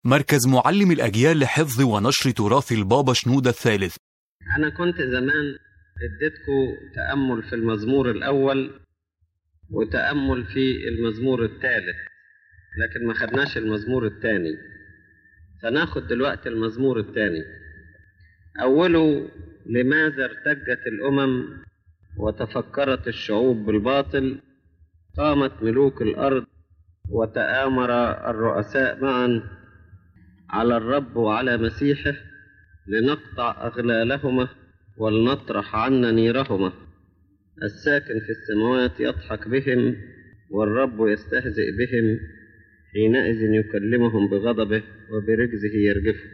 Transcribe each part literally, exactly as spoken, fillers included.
مركز معلم الأجيال لحفظ ونشر تراث البابا شنودة الثالث. أنا كنت زمان اديتكم تأمل في المزمور الأول وتأمل في المزمور الثالث، لكن ما خدناش المزمور الثاني، فناخد دلوقتي المزمور الثاني. أوله: لماذا ارتجت الأمم وتفكرت الشعوب بالباطل، قامت ملوك الأرض وتآمر الرؤساء معا على الرب وعلى مسيحه، لنقطع أغلالهما ولنطرح عنا نيرهما. الساكن في السماوات يضحك بهم والرب يستهزئ بهم، حينئذ يكلمهم بغضبه وبرجزه يرجفهم.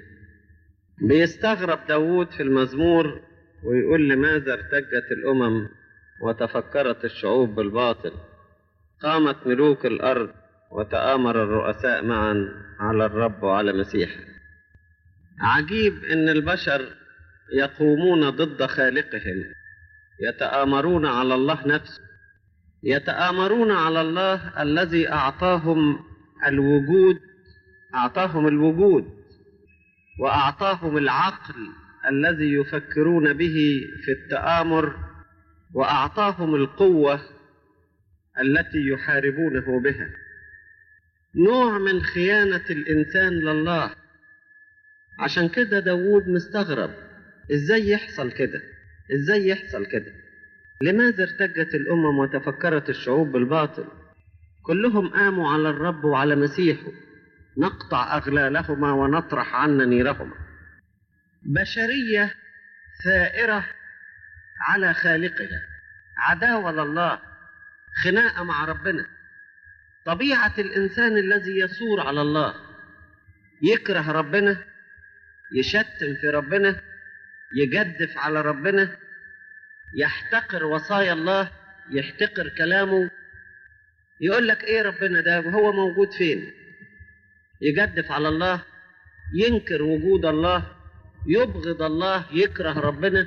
بيستغرب داود في المزمور ويقول: لماذا ارتجت الأمم وتفكرت الشعوب بالباطل، قامت ملوك الأرض وتآمر الرؤساء معا على الرب وعلى مسيحه. عجيب إن البشر يقومون ضد خالقهم، يتآمرون على الله نفسه، يتآمرون على الله الذي أعطاهم الوجود، أعطاهم الوجود وأعطاهم العقل الذي يفكرون به في التآمر، وأعطاهم القوة التي يحاربونه بها. نوع من خيانة الإنسان لله. عشان كده داود مستغرب، إزاي يحصل كده؟ إزاي يحصل كده؟ لماذا ارتجت الأمم وتفكرت الشعوب بالباطل؟ كلهم قاموا على الرب وعلى مسيحه، نقطع أغلالهما ونطرح عنا نيرهما. بشرية ثائرة على خالقها، عداوة لله، خناقة مع ربنا. طبيعة الإنسان الذي يثور على الله، يكره ربنا، يشتم في ربنا، يجدف على ربنا، يحتقر وصايا الله، يحتقر كلامه. يقول لك ايه ربنا ده وهو موجود فين؟ يجدف على الله، ينكر وجود الله، يبغض الله، يكره ربنا،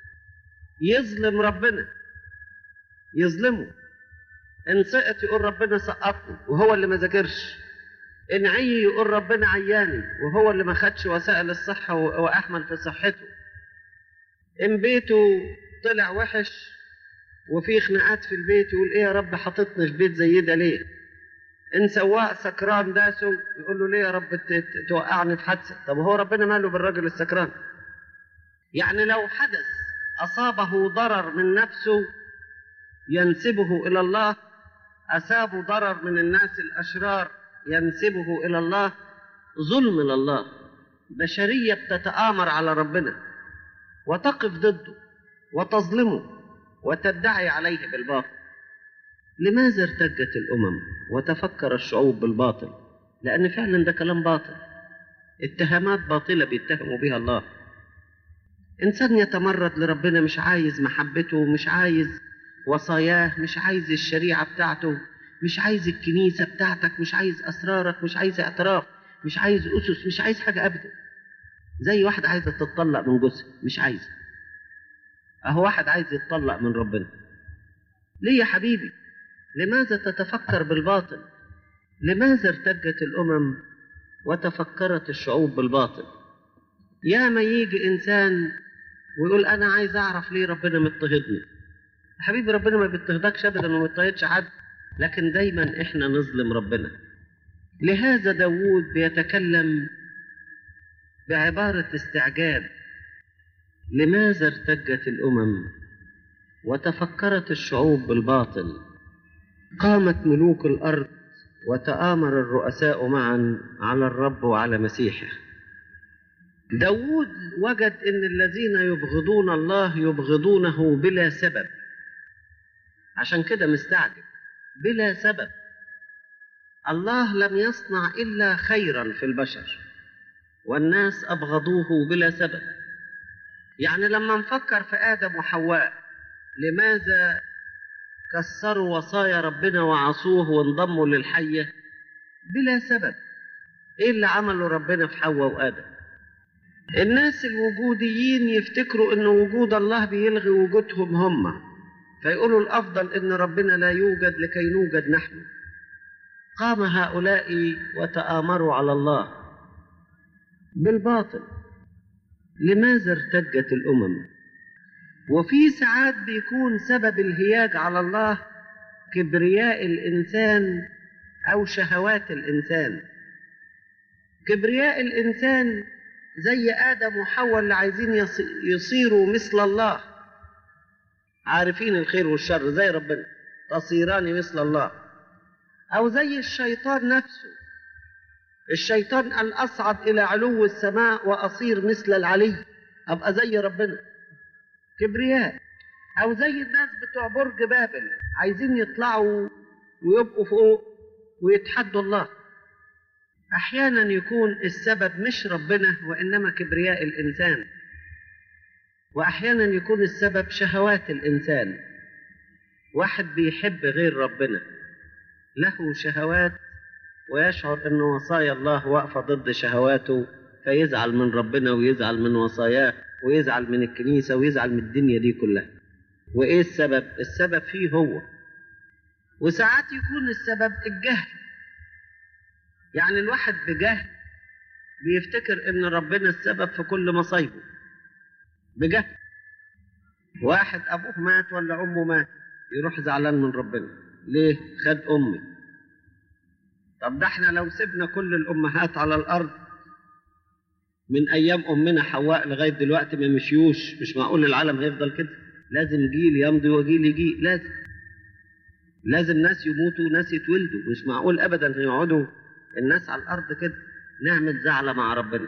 يظلم ربنا، يظلمه. ان سقط يقول ربنا سقطني وهو اللي ما ذاكرش، ان عي يقول ربنا عياني وهو اللي ما خدش وسائل الصحة وأهمل في صحته. ان بيته طلع وحش وفي خناقات في البيت يقول ايه يا رب حطتني في بيت زي ده ليه؟ ان سواق سكران داسه يقول له ليه يا رب توقعني في حادثة؟ طب هو ربنا ماله بالراجل السكران؟ يعني لو حدث أصابه ضرر من نفسه ينسبه إلى الله، أصابه ضرر من الناس الأشرار ينسبه إلى الله، ظلم لله. بشرية بتتآمر على ربنا وتقف ضده وتظلمه وتدعي عليه بالباطل. لماذا ارتجت الأمم وتفكر الشعوب بالباطل؟ لأن فعلا ده كلام باطل، اتهامات باطلة بيتهموا بها الله. إنسان يتمرد لربنا، مش عايز محبته، مش عايز وصاياه، مش عايز الشريعة بتاعته، مش عايز الكنيسة بتاعتك، مش عايز أسرارك، مش عايز اعتراف، مش عايز أسس، مش عايز حاجة أبدا. زي واحد عايزة تتطلق من جوزها، مش عايزة. أهو واحد عايز يتطلق من ربنا. ليه يا حبيبي؟ لماذا تتفكر بالباطل؟ لماذا ارتجت الأمم وتفكرت الشعوب بالباطل؟ يا ما يجي إنسان ويقول أنا عايز أعرف ليه ربنا مضطهدني. حبيبي ربنا ما بيضطهدكش أبدا وما بيضطهدش حد، لكن دايما إحنا نظلم ربنا. لهذا داود بيتكلم بعبارة استعجاب: لماذا ارتجت الأمم وتفكرت الشعوب بالباطل، قامت ملوك الأرض وتآمر الرؤساء معا على الرب وعلى مسيحه. داود وجد إن الذين يبغضون الله يبغضونه بلا سبب، عشان كده مستعجب. بلا سبب. الله لم يصنع إلا خيرا في البشر، والناس أبغضوه بلا سبب. يعني لما نفكر في آدم وحواء، لماذا كسروا وصايا ربنا وعصوه وانضموا للحية؟ بلا سبب. إيه اللي عمله ربنا في حواء وآدم؟ الناس الوجوديين يفتكروا إن وجود الله بيلغي وجودهم هم، فيقولوا الأفضل إن ربنا لا يوجد لكي نوجد نحن. قام هؤلاء وتآمروا على الله بالباطل. لماذا ارتجت الأمم؟ وفي ساعات بيكون سبب الهياج على الله كبرياء الإنسان أو شهوات الإنسان. كبرياء الإنسان زي آدم وحواء اللي عايزين يصيروا مثل الله، عارفين الخير والشر زي ربنا، تصيران مثل الله. أو زي الشيطان نفسه، الشيطان قال أصعد إلى علو السماء وأصير مثل العلي، أبقى زي ربنا، كبرياء. أو زي الناس بتوع برج بابل عايزين يطلعوا ويبقوا فوق ويتحدوا الله. أحيانا يكون السبب مش ربنا وإنما كبرياء الإنسان، وأحيانا يكون السبب شهوات الإنسان. واحد بيحب غير ربنا، له شهوات ويشعر أن وصايا الله واقفة ضد شهواته، فيزعل من ربنا ويزعل من وصاياه ويزعل من الكنيسة ويزعل من الدنيا دي كلها. وإيه السبب؟ السبب فيه هو. وساعات يكون السبب الجهل، يعني الواحد بجهل بيفتكر ان ربنا السبب في كل مصايبه بجهل. واحد ابوه مات ولا امه مات يروح زعلان من ربنا، ليه؟ خد امي. طب ده احنا لو سيبنا كل الامهات على الارض من ايام امنا حواء لغايه دلوقتي ما مشيوش، مش معقول العالم هيفضل كده. لازم جيل يمضي وجيل يجي، لازم لازم ناس يموتوا وناس يتولدوا، مش معقول ابدا يقعدوا الناس على الارض كده. نعمل زعلة مع ربنا.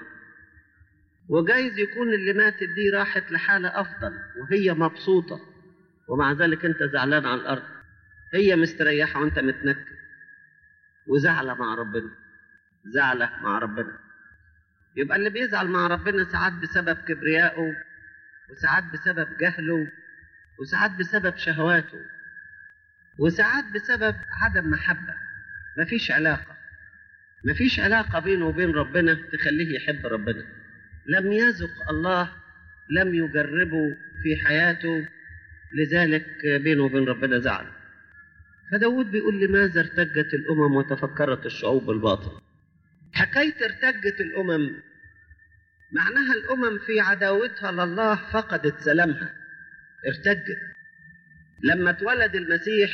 وجايز يكون اللي ماتت دي راحت لحالة افضل وهي مبسوطة، ومع ذلك انت زعلان على الارض. هي مستريحة وانت متنكد، وزعلة مع ربنا، زعلة مع ربنا. يبقى اللي بيزعل مع ربنا ساعات بسبب كبريائه، وساعات بسبب جهله، وساعات بسبب شهواته، وساعات بسبب عدم محبة. مفيش علاقة مفيش علاقة بينه وبين ربنا تخليه يحب ربنا. لم يذق الله، لم يجربه في حياته، لذلك بينه وبين ربنا زعل. فداود بيقول لماذا ارتجت الأمم وتفكرت الشعوب بالباطل. حكاية ارتجت الأمم معناها الأمم في عداوتها لله فقدت سلامها، ارتجت. لما اتولد المسيح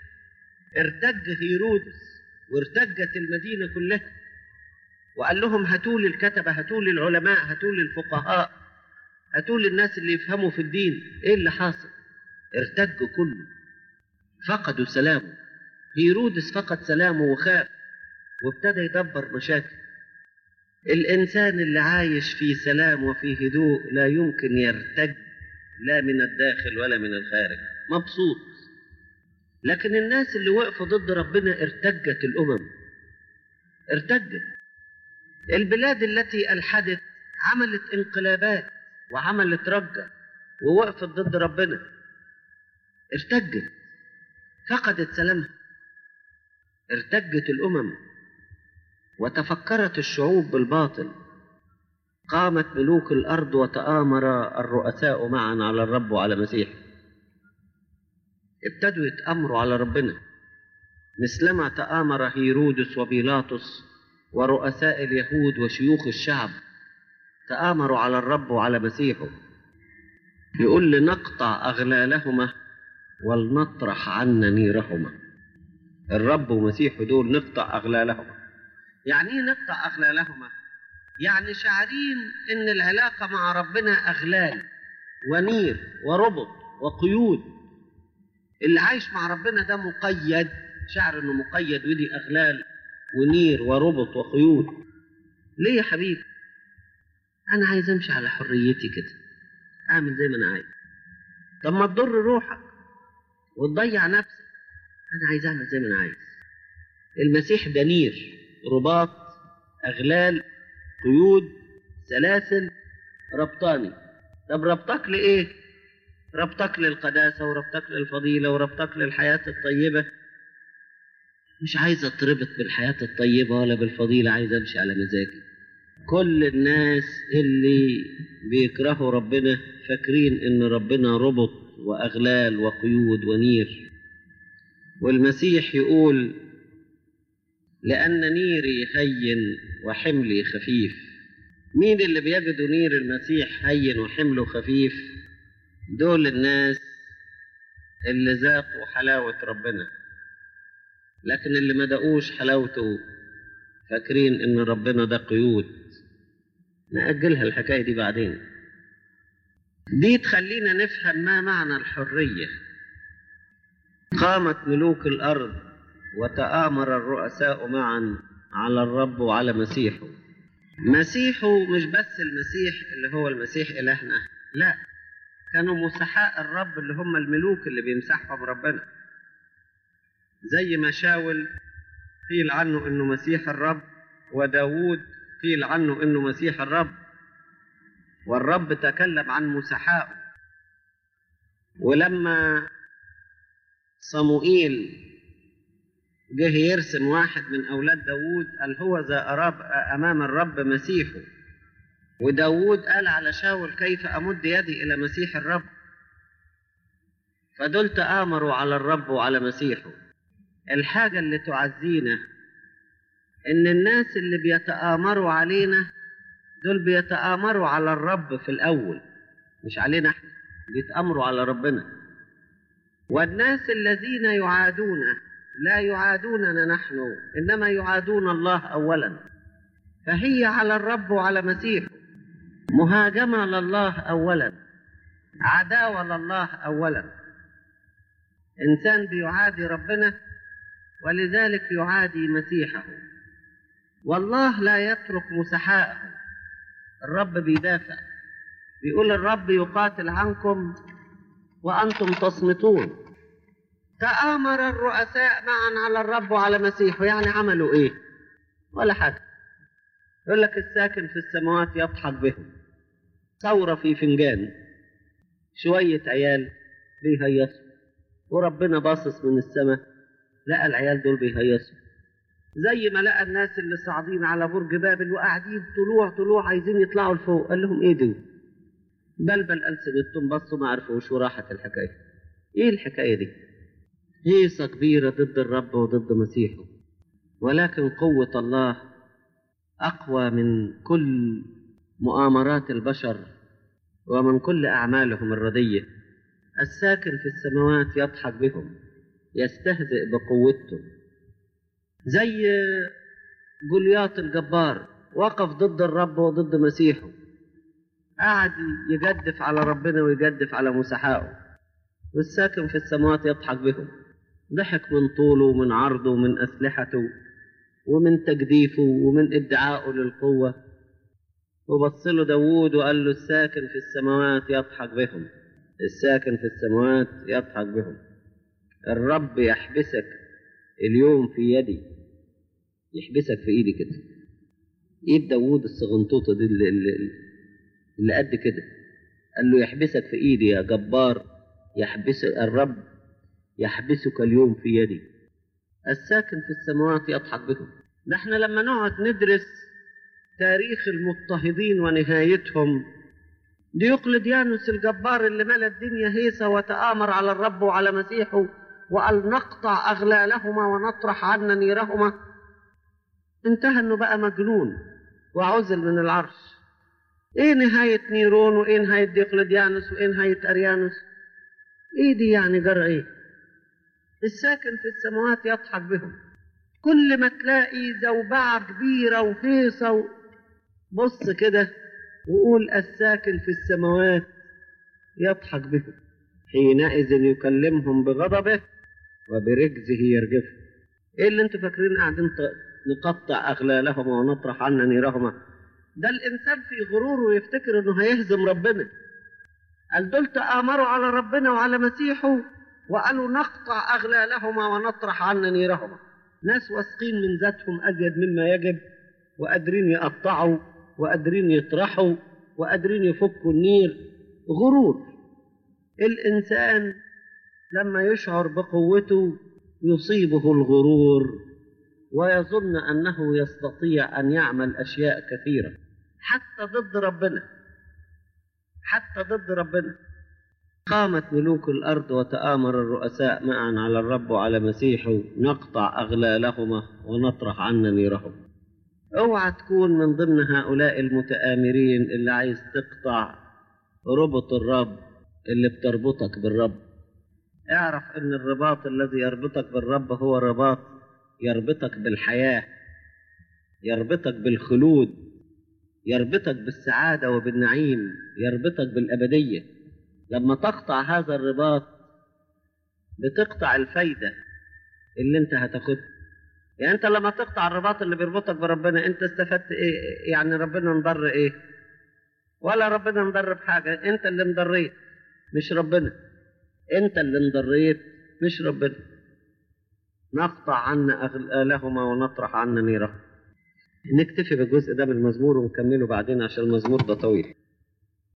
ارتج هيرودس وارتجت المدينة كلها، وقال لهم هاتوا لي الكتبة، هاتوا لي العلماء، هاتوا لي الفقهاء، هاتوا لي الناس اللي يفهموا في الدين. ايه اللي حاصل؟ ارتجوا كله، فقدوا سلامه. هيرودس فقد سلامه وخاف وابتدى يدبر مشاكل. الإنسان اللي عايش في سلام وفي هدوء لا يمكن يرتج، لا من الداخل ولا من الخارج، مبسوط. لكن الناس اللي وقفوا ضد ربنا ارتجت الأمم، ارتجت. البلاد التي ألحدت عملت انقلابات وعملت رجة ووقفت ضد ربنا، ارتجت، فقدت سلامها. ارتجت الأمم وتفكرت الشعوب بالباطل. قامت ملوك الأرض وتآمر الرؤساء معا على الرب وعلى مسيح. ابتدوا يتآمروا على ربنا مثلما تآمر هيرودس وبيلاطس ورؤساء اليهود وشيوخ الشعب، تآمروا على الرب وعلى مسيحه. يقول لنقطع أغلالهما ولنطرح عنا نيرهما. الرب ومسيحه دول نقطع أغلالهما. يعني ايه نقطع أغلالهما؟ يعني شعرين إن العلاقة مع ربنا أغلال ونير وربط وقيود. اللي عايش مع ربنا ده مقيد، شعر إنه مقيد، ودي أغلال ونير وربط وقيود. ليه يا حبيبي؟ أنا عايز أمشي على حريتي كده، أعمل زي ما أنا عايز. طب ما تضر روحك وتضيع نفسك. أنا عايز أعمل زي ما أنا عايز. المسيح ده نير، رباط، أغلال، قيود، سلاسل، ربطاني. طب ربطك لإيه؟ ربطك للقداسة وربطك للفضيلة وربطك للحياة الطيبة. مش عايز أتربط بالحياة الطيبة ولا بالفضيلة، عايز أمشي على مزاجي. كل الناس اللي بيكرهوا ربنا فاكرين إن ربنا ربط وأغلال وقيود ونير. والمسيح يقول لأن نيري هين وحملي خفيف. مين اللي بيجدوا نير المسيح هين وحمله خفيف؟ دول الناس اللي ذاقوا حلاوة ربنا، لكن اللي ما دقوش حلاوته فاكرين ان ربنا ده قيود. نأجلها الحكاية دي بعدين. دي تخلينا نفهم ما معنى الحرية. قامت ملوك الأرض وتآمر الرؤساء معا على الرب وعلى مسيحه. مسيحه مش بس المسيح اللي هو المسيح إلهنا، لا، كانوا مسحاء الرب اللي هم الملوك اللي بيمسحهم ربنا. زي ما شاول قيل عنه انه مسيح الرب، وداود قيل عنه انه مسيح الرب، والرب تكلم عن مسحائه. ولما صموئيل جه يرسم واحد من أولاد داود قال هو ذا أراب أمام الرب مسيحه، وداود قال على شاول كيف أمد يدي إلى مسيح الرب. فدول تآمروا على الرب وعلى مسيحه. الحاجة اللي تعزينا إن الناس اللي بيتآمروا علينا دول بيتآمروا على الرب في الأول، مش علينا احنا، بيتآمروا على ربنا. والناس الذين يعادون لا يعادوننا نحن، إنما يعادون الله أولا. فهي على الرب وعلى مسيحه، مهاجمة لله أولا، عداوة لله أولا. إنسان بيعادي ربنا ولذلك يعادي مسيحه. والله لا يترك مسحائه، الرب بيدافع، بيقول الرب يقاتل عنكم وأنتم تصمتون. تآمر الرؤساء معا على الرب وعلى مسيحه، يعني عملوا إيه؟ ولا حاجة. يقول لك الساكن في السماوات يضحك بهم. ثورة في فنجان، شوية عيال بيهيصوا، وربنا باصص من السماء لقى العيال دول بيهيصوا، زي ما لقى الناس اللي صاعدين على برج بابل وقاعدين طلوع طلوع عايزين يطلعوا لفوق. قال لهم ايه دول؟ بلبل ألسنتهم، بصوا ما عرفوش وراحت الحكاية. ايه الحكاية دي؟ هيصة كبيرة ضد الرب وضد مسيحه، ولكن قوة الله أقوى من كل مؤامرات البشر ومن كل أعمالهم الردية. الساكن في السماوات يضحك بهم، يستهزئ بقوتهم. زي جولياط الجبار وقف ضد الرب وضد مسيحه، قعد يجدف على ربنا ويجدف على مسحائه، والساكن في السماوات يضحك بهم. ضحك من طوله ومن عرضه ومن أسلحته ومن تجديفه ومن ادعائه للقوة. وبص له داود وقال له الساكن في السماوات يضحك بهم، الساكن في السماوات يضحك بهم. الرب يحبسك اليوم في يدي، يحبسك في ايدي كده. ايد داود الصغنطوطة دي اللي, اللي, اللي قد كده، قال له يحبسك في ايدي يا جبار، يحبس الرب يحبسك اليوم في يدي. الساكن في السماوات يضحك بهم. نحن لما نقعد ندرس تاريخ المضطهدين ونهايتهم، ديوقلديانوس الجبار اللي ملى الدنيا هيصة وتآمر على الرب وعلى مسيحه وقال نقطع أغلالهما ونطرح عنا نيرهما، انتهى انه بقى مجنون وعزل من العرش. ايه نهاية نيرون وايه نهاية ديوقلديانوس وايه نهاية أريانوس؟ ايه دي يعني جرى ايه؟ الساكن في السماوات يضحك بهم. كل ما تلاقي زوبعة كبيرة وهيصة بص كده وقول الساكن في السماوات يضحك بهم، حينئذ يكلمهم بغضبه وبرجزه يرجفهم. ايه اللي انتوا فاكرين قاعدين نقطع اغلالهما ونطرح عنا نيرهما؟ ده الانسان في غروره يفتكر انه هيهزم ربنا. قال دول تآمروا على ربنا وعلى مسيحه وقالوا نقطع اغلالهما ونطرح عنا نيرهما. ناس واثقين من ذاتهم ازيد مما يجب، وقادرين يقطعوا وقادرين يطرحوا وقادرين يفكوا النير. غرور. الإنسان لما يشعر بقوته يصيبه الغرور ويظن أنه يستطيع أن يعمل أشياء كثيرة حتى ضد ربنا، حتى ضد ربنا. قامت ملوك الأرض وتآمر الرؤساء معا على الرب وعلى مسيحه نقطع أغلالهما ونطرح عنا نيرهم. اوعى تكون من ضمن هؤلاء المتآمرين اللي عايز تقطع ربط الرب اللي بتربطك بالرب. اعرف ان الرباط الذي يربطك بالرب هو رباط يربطك بالحياة، يربطك بالخلود، يربطك بالسعادة وبالنعيم، يربطك بالأبدية. لما تقطع هذا الرباط بتقطع الفايدة اللي انت هتاخدها. يعني انت لما تقطع الرباط اللي بيربطك بربنا انت استفدت ايه؟ يعني ربنا انضر ايه؟ ولا ربنا انضر بحاجة. انت اللي انضريت مش ربنا، انت اللي انضريت مش ربنا. نقطع عنا أغلالهما ونطرح عنا نيرهما. نكتفي بالجزء ده من المزمور ونكمله بعدين عشان المزمور ده طويل.